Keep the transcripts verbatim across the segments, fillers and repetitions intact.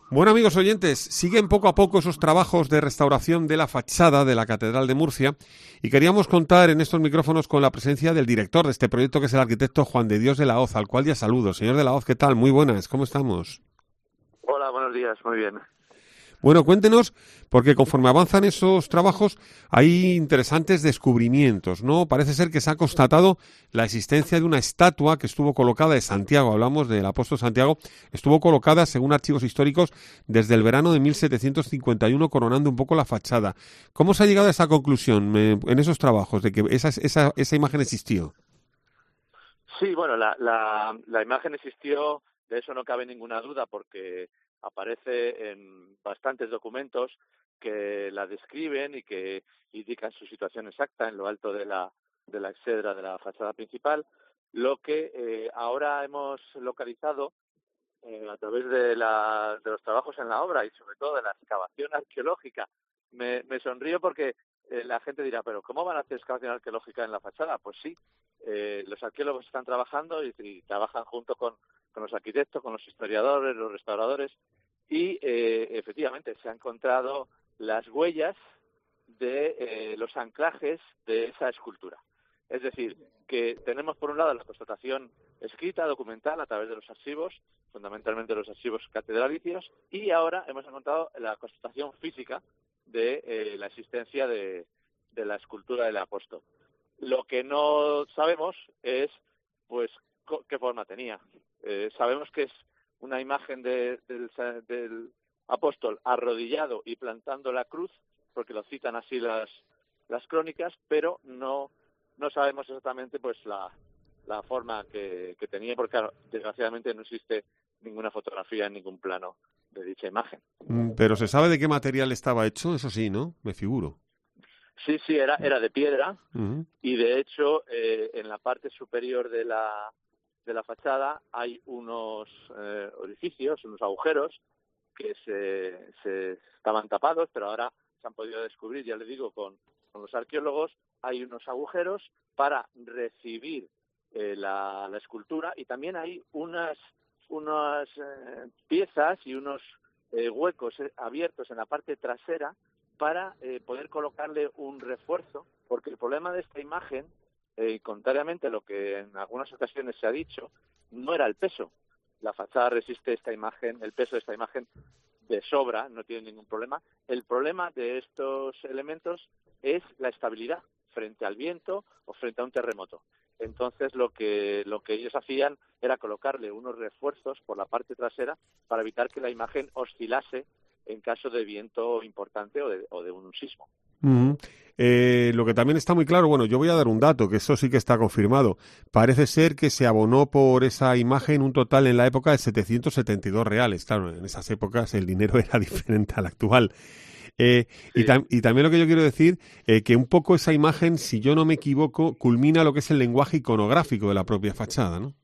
Bueno, amigos oyentes, siguen poco a poco esos trabajos de restauración de la fachada de la Catedral de Murcia y queríamos contar en estos micrófonos con la presencia del director de este proyecto, que es el arquitecto Juan de Dios de la Hoz, al cual ya saludo. Señor de la Hoz, ¿qué tal? Muy buenas, ¿cómo estamos? Hola, buenos días, muy bien. Bueno, cuéntenos, porque conforme avanzan esos trabajos hay interesantes descubrimientos, ¿no? Parece ser que se ha constatado la existencia de una estatua que estuvo colocada de Santiago, hablamos del apóstol Santiago, estuvo colocada, según archivos históricos, desde el verano de mil setecientos cincuenta y uno, coronando un poco la fachada. ¿Cómo se ha llegado a esa conclusión eh, en esos trabajos, de que esa, esa, esa imagen existió? Sí, bueno, la, la, la imagen existió, de eso no cabe ninguna duda, porque aparece en bastantes documentos que la describen y que indican su situación exacta en lo alto de la, de la exedra de la fachada principal. Lo que eh, ahora hemos localizado eh, a través de, la, de los trabajos en la obra y sobre todo de la excavación arqueológica. Me, me sonrío porque eh, la gente dirá, pero ¿cómo van a hacer excavación arqueológica en la fachada? Pues sí, eh, los arqueólogos están trabajando y, y trabajan junto con, con los arquitectos, con los historiadores, los restauradores y eh, efectivamente se han encontrado las huellas de eh, los anclajes de esa escultura. Es decir, que tenemos por un lado la constatación escrita, documental, a través de los archivos, fundamentalmente los archivos catedralicios, y ahora hemos encontrado la constatación física de eh, la existencia de, de la escultura del apóstol. Lo que no sabemos es, pues, qué forma tenía. Eh, sabemos que es una imagen de, del, del apóstol arrodillado y plantando la cruz, porque lo citan así las, las crónicas, pero no, no sabemos exactamente pues la, la forma que, que tenía, porque claro, desgraciadamente no existe ninguna fotografía en ningún plano de dicha imagen. Pero ¿se sabe de qué material estaba hecho? Eso sí, ¿no? Me figuro. Sí, sí, era, era de piedra Uh-huh. y de hecho eh, en la parte superior de la, de la fachada hay unos eh, orificios, unos agujeros que se, se estaban tapados, pero ahora se han podido descubrir, ya les digo, con, con los arqueólogos, hay unos agujeros para recibir eh, la, la escultura y también hay unas, unas eh, piezas y unos eh, huecos eh, abiertos en la parte trasera para eh, poder colocarle un refuerzo, porque el problema de esta imagen, eh, contrariamente a lo que en algunas ocasiones se ha dicho, no era el peso. La fachada resiste esta imagen, el peso de esta imagen de sobra, no tiene ningún problema. El problema de estos elementos es la estabilidad frente al viento o frente a un terremoto. Entonces lo que lo que ellos hacían era colocarle unos refuerzos por la parte trasera para evitar que la imagen oscilase en caso de viento importante o de, o de un sismo. Uh-huh. Eh, lo que también está muy claro, bueno, yo voy a dar un dato, que eso sí que está confirmado. Parece ser que se abonó por esa imagen un total en la época de setecientos setenta y dos reales. Claro, en esas épocas el dinero era diferente al actual. Eh, Sí. y, tam- y también lo que yo quiero decir, eh, que un poco esa imagen, si yo no me equivoco, culmina lo que es el lenguaje iconográfico de la propia fachada, ¿no?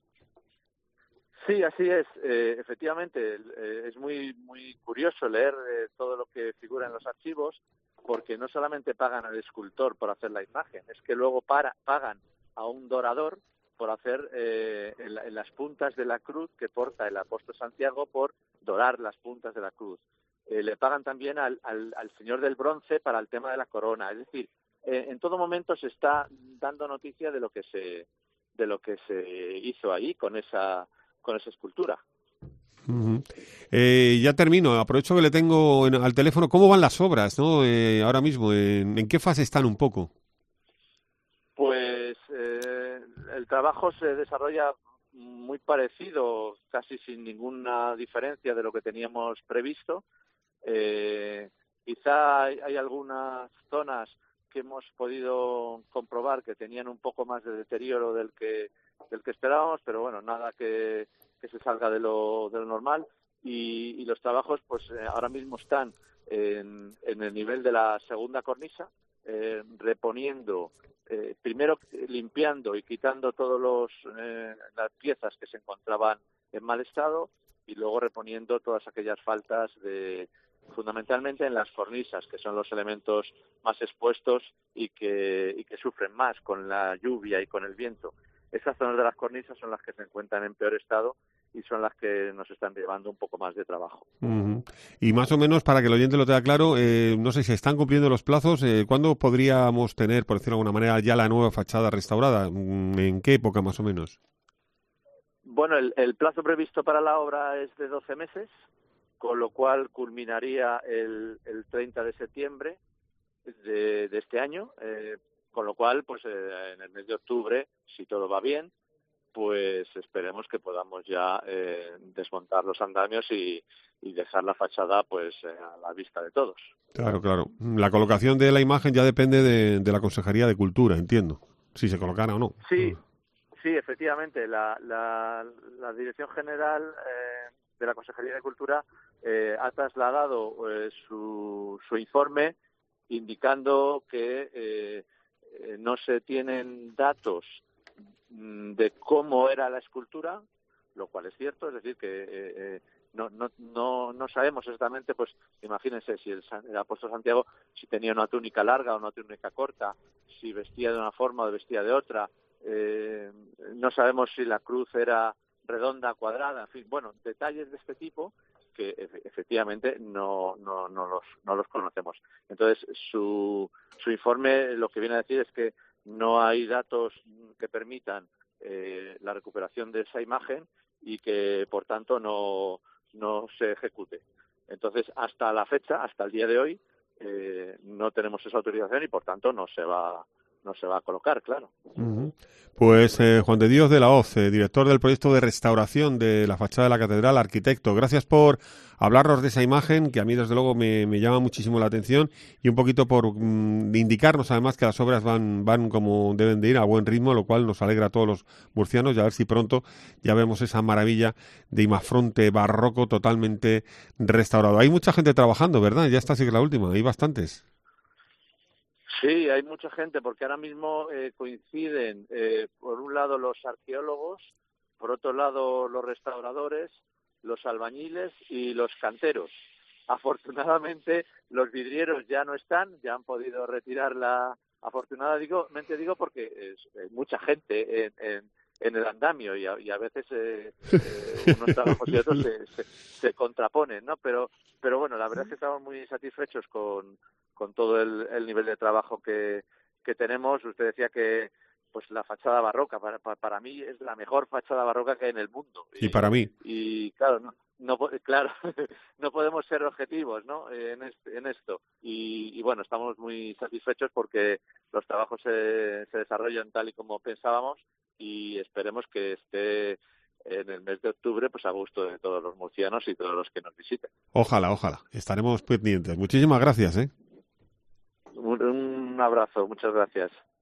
Sí, así es. Eh, efectivamente, eh, es muy muy curioso leer eh, todo lo que figura en los archivos, porque no solamente pagan al escultor por hacer la imagen, es que luego para, pagan a un dorador por hacer eh, en, la, en las puntas de la cruz que porta el apóstol Santiago, por dorar las puntas de la cruz. Eh, le pagan también al, al, al señor del bronce para el tema de la corona. Es decir, eh, en todo momento se está dando noticia de lo que se de lo que se hizo ahí con esa con esa escultura. Uh-huh. Eh, ya termino, aprovecho que le tengo en, al teléfono. ¿Cómo van las obras, no? Eh, ahora mismo, ¿en, en qué fase están un poco? Pues eh, el trabajo se desarrolla muy parecido, casi sin ninguna diferencia de lo que teníamos previsto. Eh, quizá hay, hay algunas zonas que hemos podido comprobar que tenían un poco más de deterioro del que del que esperábamos, pero bueno, nada que, que se salga de lo, de lo normal. Y, y los trabajos, pues eh, ahora mismo están en, en el nivel de la segunda cornisa, eh, reponiendo, eh, primero limpiando y quitando todos los eh, las piezas que se encontraban en mal estado y luego reponiendo todas aquellas faltas de fundamentalmente en las cornisas, que son los elementos más expuestos y que, y que sufren más con la lluvia y con el viento. Esas zonas de las cornisas son las que se encuentran en peor estado y son las que nos están llevando un poco más de trabajo. Uh-huh. Y más o menos, para que el oyente lo tenga claro, eh, no sé si están cumpliendo los plazos, eh, ¿cuándo podríamos tener, por decirlo de alguna manera, ya la nueva fachada restaurada? ¿En qué época más o menos? Bueno, el, el plazo previsto para la obra es de doce meses, con lo cual culminaría el, el treinta de septiembre de, de este año, eh, con lo cual, pues eh, en el mes de octubre, si todo va bien, pues esperemos que podamos ya eh, desmontar los andamios y, y dejar la fachada pues eh, a la vista de todos. Claro, claro. La colocación de la imagen ya depende de, de la Consejería de Cultura, entiendo, si se colocara o no. Sí, sí, efectivamente. La, la, la Dirección General eh, de la Consejería de Cultura eh, ha trasladado eh, su, su informe indicando que eh, eh, no se tienen datos de cómo era la escultura, lo cual es cierto, es decir, que eh, eh, no, no, no, no sabemos exactamente, pues imagínense si el, el apóstol Santiago, si tenía una túnica larga o una túnica corta, si vestía de una forma o vestía de otra, eh, no sabemos si la cruz era redonda, cuadrada, en fin, bueno, detalles de este tipo que efectivamente no, no, no, los, no los conocemos. Entonces, su, su informe lo que viene a decir es que no hay datos que permitan eh, la recuperación de esa imagen y que, por tanto, no, no se ejecute. Entonces, hasta la fecha, hasta el día de hoy, eh, no tenemos esa autorización y, por tanto, no se va no se va a colocar, claro. Uh-huh. Pues eh, Juan de Dios de la Hoz, eh, director del proyecto de restauración de la fachada de la catedral, arquitecto. Gracias por hablarnos de esa imagen, que a mí desde luego me, me llama muchísimo la atención, y un poquito por mm, indicarnos además que las obras van, van como deben de ir, a buen ritmo, lo cual nos alegra a todos los murcianos, y a ver si pronto ya vemos esa maravilla de imafronte barroco totalmente restaurado. Hay mucha gente trabajando, ¿verdad? Ya esta sí que es la última, hay bastantes. Sí, hay mucha gente, porque ahora mismo eh, coinciden, eh, por un lado, los arqueólogos, por otro lado, los restauradores, los albañiles y los canteros. Afortunadamente, los vidrieros ya no están, ya han podido retirar la... Afortunadamente digo porque es, es mucha gente en, en, en el andamio y a, y a veces eh, eh, unos trabajos y otros se, se, se contraponen, ¿no? Pero, pero bueno, la verdad es que estamos muy satisfechos con... con todo el, el nivel de trabajo que, que tenemos. Usted decía que pues la fachada barroca, para, para, para mí es la mejor fachada barroca que hay en el mundo. Y, y para mí. Y claro, no, no claro, no podemos ser objetivos, ¿no? En, este, en esto. Y, y bueno, estamos muy satisfechos porque los trabajos se, se desarrollan tal y como pensábamos y esperemos que esté en el mes de octubre pues a gusto de todos los murcianos y todos los que nos visiten. Ojalá, ojalá. Estaremos pendientes. Muchísimas gracias, ¿eh? Un, un abrazo, muchas gracias.